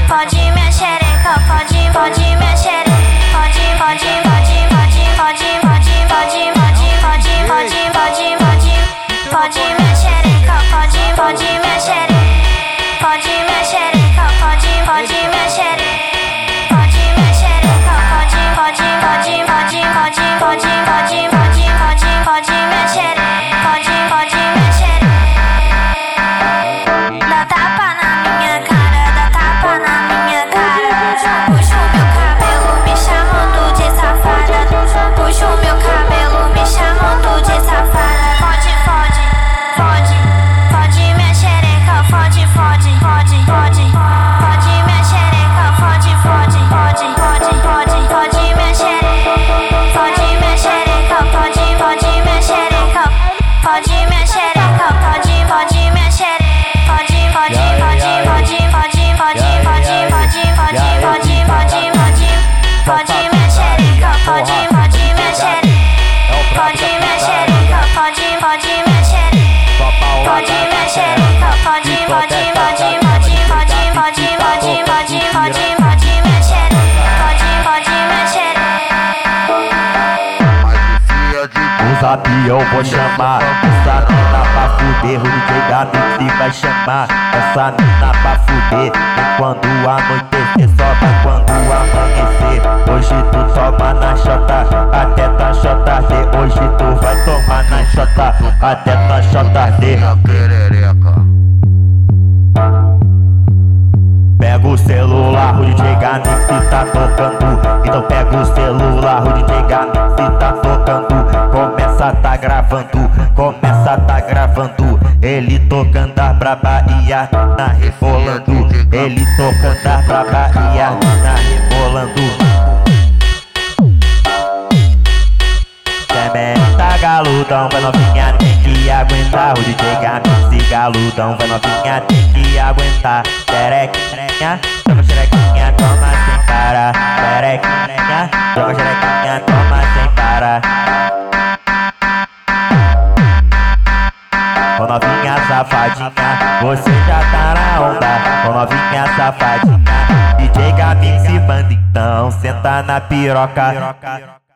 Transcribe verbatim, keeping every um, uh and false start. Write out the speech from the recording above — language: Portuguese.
pode minha xereca, pode, pode minha xereca, pode, pode, pode, pode, pode, pode, pode, pode, pode, pode, pode, pode, pode minha xereca, pode, pode minha xereca, pode minha xereca, pode, pode minha xereca, pode minha xereca, pode, pode, pode, pode, pode, pode, pode, pode, pode, pode minha xereca, pode, pode minha xereca. Dá tapa na minha cara, dá tapa na minha cara. Puxa o meu cabelo me chamando de safada. Puxa o meu cabelo me chamando de safada. Fode, fode, fode, fode minha xereca, fode, fode, fode, fode, fode minha xereca, fode, fode, fode, fode, fode, fode minha xereca, fode minha xereca, fode, fode minha xereca, fode minha xereca, fode, fode minha xereca. Pode, pode, pode, pode, pode, pode, pode, pode, pode, pode, pode, pode, pode minha xereca, pode, pode minha xereca, pode minha xereca, pode, pode minha xereca, pode minha xereca, pode, pode, pode, pode, pode, pode, pode, pode, pode, pode minha xereca, pode, pode minha xereca. O zap eu vou chamar essa mina pra fuder, o D J da Mix vai chamar essa mina pra fuder. E quando anoitecer, só vai quando amanhecer. Hoje tu toma na chota, até tá J D. Hoje tu vai tomar na chota, até tá J D. Pega o celular, o D J Gamix tá tocando. Então pega o celular, o D J Gamix tá tocando. Começa tá gravando, começa tá gravando. Ele tocando a pra Bahia, na rebolando. Ele tocando a pra Bahia, na rebolando. Tá galudão, vai novinha, tem que aguentar. O D J Gamix galudão, vai novinha, tem que aguentar. Xerequinha, joga xerequinha, toma sem parar. Xerequinha, joga xerequinha, toma sem parar. Ô novinha safadinha, você já tá na onda. Ô novinha safadinha, D J Gamix manda então, senta na piroca.